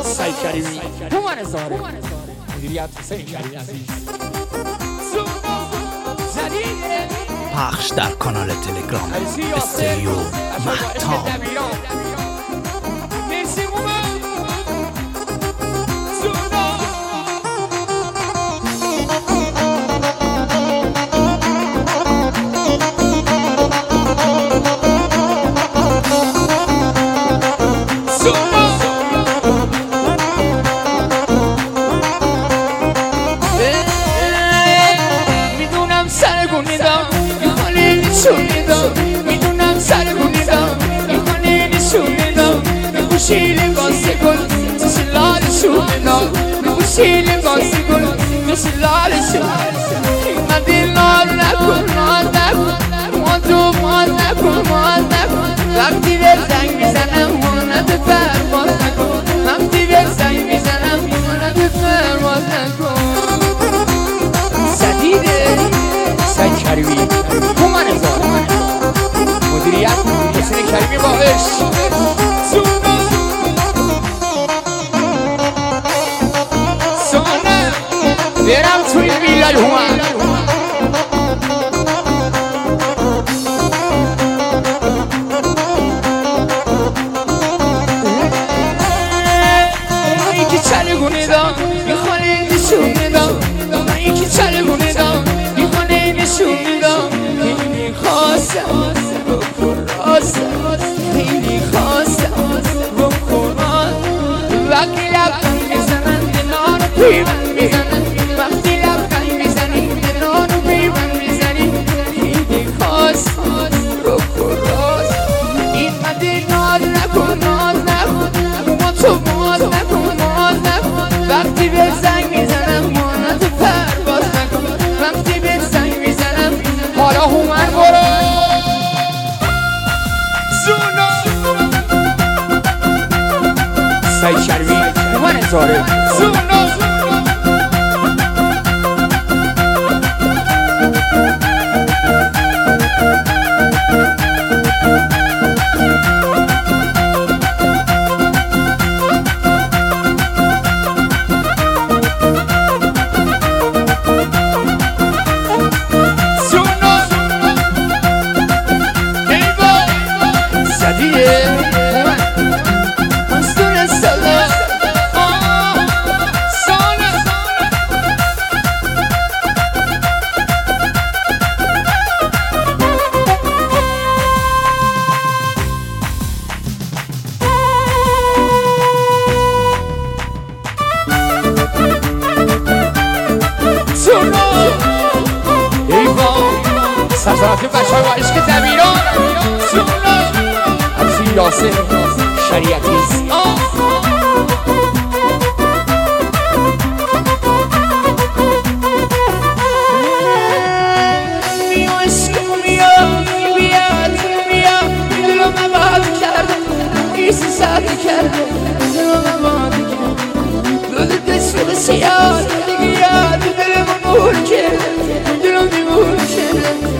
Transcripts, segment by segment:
سعید کریمی هومن زاره مدیریت حسین کریمی عزیز پخش در کانال تلگرام استریو مهتاب. میدونم سرگونی دام میخوانه نشونه دام میگوشی لباسی گل مثل لال شونه دام میگوشی لباسی گل مثل لال شونه من دل نار نکن نار نکن ما تو مال نکن مال نکن وقتی به زنگ میزنم مانت پرواز نکن وقتی به زنگ میزنم مانت پرواز نکن سدیده سعید کریمی هومن زاره مدیریت حسین کریمی باش سانه برم توی ویلای هومن من یکی چلگونه دام میخوانه نشونه دام من یکی چلگونه دام میخوانه نشونه دام خیلی خواستم خیلی خواستم رو قرآن وقتی لبخند میزنن دلان رو پیوند میزنن وقتی لبخند میزنی دلان رو پیوند میزنی خیلی خواستم رو قرآن این مدی ناز نکن ناز نکن ما تو باز نکن باز نکن وقتی به زنگ میزنم مانت پرواز نکن وقتی به زنگ میزنم حالا هومن برو سعید کریمی هومن زاره سلطنتی بچه های با عشق دبیران عبسی یاسر شریعتیز بیا عشق بیا بیا دلو مباد کرده ایسی ساده کرده دلو مباد کرده دل دست بسیار دیگه یاد دلمو نور کرده دلو نور کرده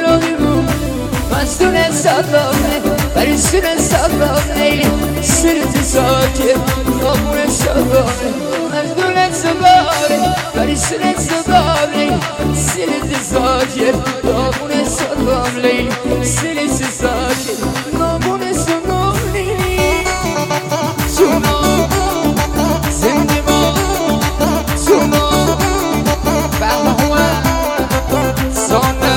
مستون صدامه برسون صدامه سرت ساکه نامون صدامه مستون صدامه برسون صدامه سرت ساکه نامون صدامه سرت ساکه نامون صدامه سونا زنده ما سونا بهوان سانا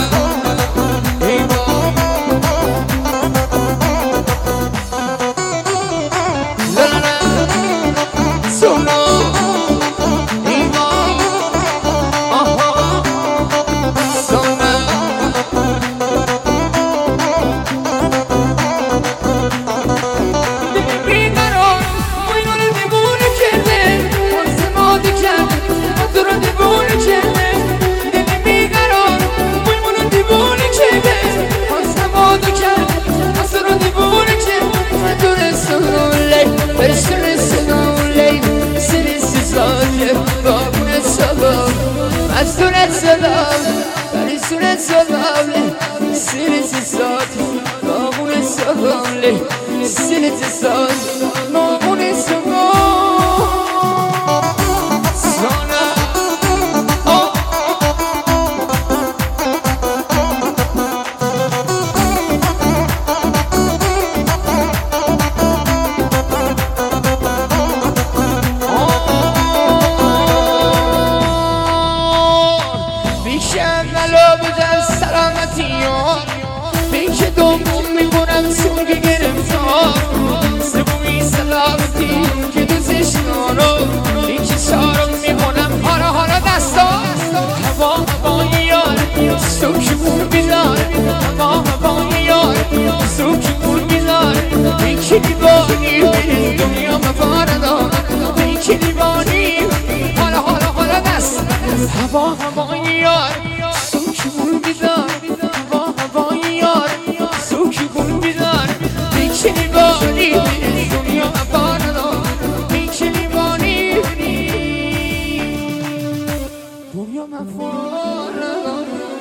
هوا هوای یار سوکی گل بیدار هوا هوای یار سوکی گل بیدار بیچنی بانی دنیا افاردار بیچنی بانی دنیا افاردار